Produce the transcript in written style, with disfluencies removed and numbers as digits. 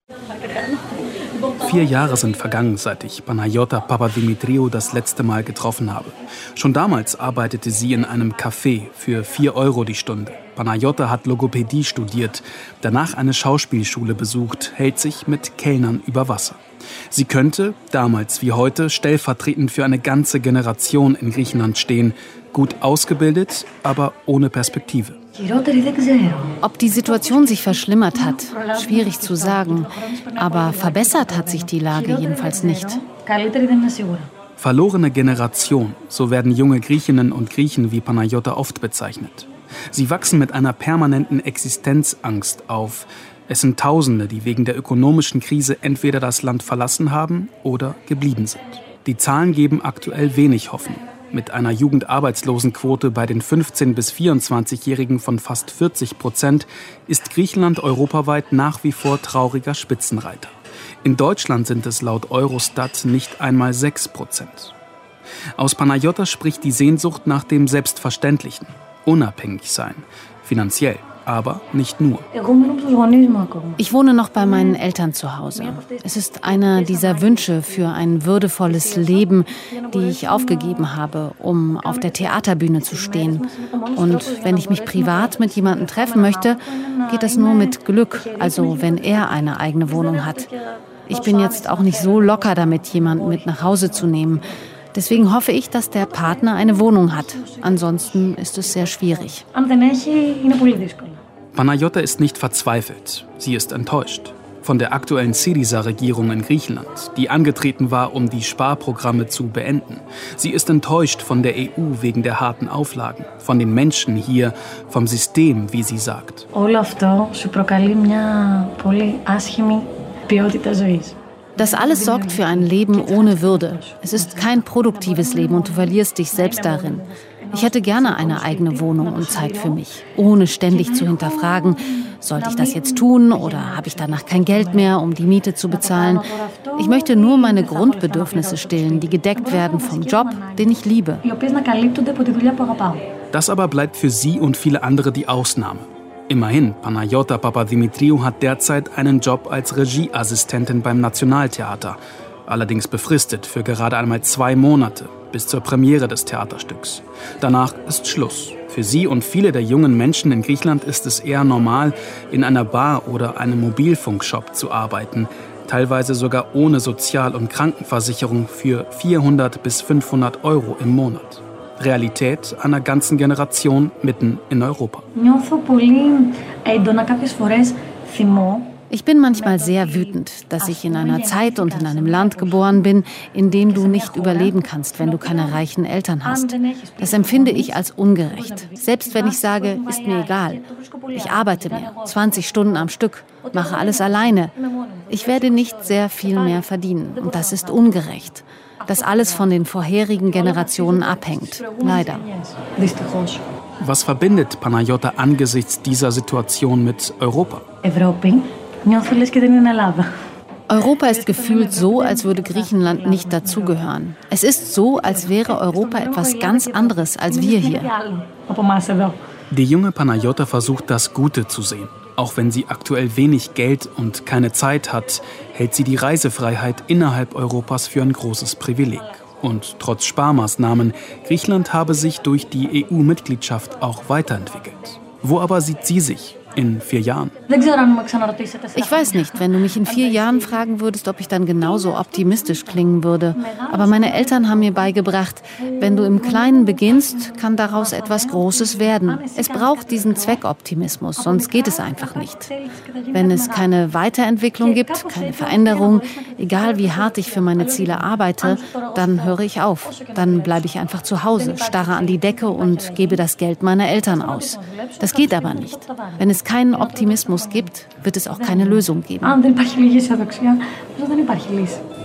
4 Jahre sind vergangen, seit ich Panayota Papadimitriou das letzte Mal getroffen habe. Schon damals arbeitete sie in einem Café für 4 Euro die Stunde. Panayota hat Logopädie studiert, danach eine Schauspielschule besucht, hält sich mit Kellnern über Wasser. Sie könnte, damals wie heute, stellvertretend für eine ganze Generation in Griechenland stehen. Gut ausgebildet, aber ohne Perspektive. Ob die Situation sich verschlimmert hat, schwierig zu sagen. Aber verbessert hat sich die Lage jedenfalls nicht. Verlorene Generation, so werden junge Griechinnen und Griechen wie Panayota oft bezeichnet. Sie wachsen mit einer permanenten Existenzangst auf. Es sind Tausende, die wegen der ökonomischen Krise entweder das Land verlassen haben oder geblieben sind. Die Zahlen geben aktuell wenig Hoffnung. Mit einer Jugendarbeitslosenquote bei den 15- bis 24-Jährigen von fast 40% ist Griechenland europaweit nach wie vor trauriger Spitzenreiter. In Deutschland sind es laut Eurostat nicht einmal 6%. Aus Panayota spricht die Sehnsucht nach dem Selbstverständlichen, unabhängig sein, finanziell. Aber nicht nur. Ich wohne noch bei meinen Eltern zu Hause. Es ist einer dieser Wünsche für ein würdevolles Leben, die ich aufgegeben habe, um auf der Theaterbühne zu stehen. Und wenn ich mich privat mit jemandem treffen möchte, geht das nur mit Glück, also wenn er eine eigene Wohnung hat. Ich bin jetzt auch nicht so locker damit, jemanden mit nach Hause zu nehmen. Deswegen hoffe ich, dass der Partner eine Wohnung hat. Ansonsten ist es sehr schwierig. Panayota ist nicht verzweifelt. Sie ist enttäuscht. Von der aktuellen Syriza-Regierung in Griechenland, die angetreten war, um die Sparprogramme zu beenden. Sie ist enttäuscht von der EU wegen der harten Auflagen, von den Menschen hier, vom System, wie sie sagt. Das alles sorgt für ein Leben ohne Würde. Es ist kein produktives Leben und du verlierst dich selbst darin. Ich hätte gerne eine eigene Wohnung und Zeit für mich, ohne ständig zu hinterfragen, sollte ich das jetzt tun oder habe ich danach kein Geld mehr, um die Miete zu bezahlen. Ich möchte nur meine Grundbedürfnisse stillen, die gedeckt werden vom Job, den ich liebe. Das aber bleibt für sie und viele andere die Ausnahme. Immerhin, Panayota Papadimitriou hat derzeit einen Job als Regieassistentin beim Nationaltheater. Allerdings befristet für gerade einmal 2 Monate, bis zur Premiere des Theaterstücks. Danach ist Schluss. Für sie und viele der jungen Menschen in Griechenland ist es eher normal, in einer Bar oder einem Mobilfunkshop zu arbeiten, teilweise sogar ohne Sozial- und Krankenversicherung für 400 bis 500 Euro im Monat. Realität einer ganzen Generation mitten in Europa. Ich bin manchmal sehr wütend, dass ich in einer Zeit und in einem Land geboren bin, in dem du nicht überleben kannst, wenn du keine reichen Eltern hast. Das empfinde ich als ungerecht. Selbst wenn ich sage, ist mir egal. Ich arbeite mehr, 20 Stunden am Stück, mache alles alleine. Ich werde nicht sehr viel mehr verdienen und das ist ungerecht. Das alles von den vorherigen Generationen abhängt, leider. Was verbindet Panayota angesichts dieser Situation mit Europa? Europa ist gefühlt so, als würde Griechenland nicht dazugehören. Es ist so, als wäre Europa etwas ganz anderes als wir hier. Die junge Panayota versucht, das Gute zu sehen. Auch wenn sie aktuell wenig Geld und keine Zeit hat, hält sie die Reisefreiheit innerhalb Europas für ein großes Privileg. Und trotz Sparmaßnahmen, Griechenland habe sich durch die EU-Mitgliedschaft auch weiterentwickelt. Wo aber sieht sie sich in 4 Jahren? Ich weiß nicht, wenn du mich in 4 Jahren fragen würdest, ob ich dann genauso optimistisch klingen würde. Aber meine Eltern haben mir beigebracht, wenn du im Kleinen beginnst, kann daraus etwas Großes werden. Es braucht diesen Zweckoptimismus, sonst geht es einfach nicht. Wenn es keine Weiterentwicklung gibt, keine Veränderung, egal wie hart ich für meine Ziele arbeite, dann höre ich auf. Dann bleibe ich einfach zu Hause, starre an die Decke und gebe das Geld meiner Eltern aus. Das geht aber nicht. Wenn es keinen Optimismus gibt, wird es auch keine Lösung geben.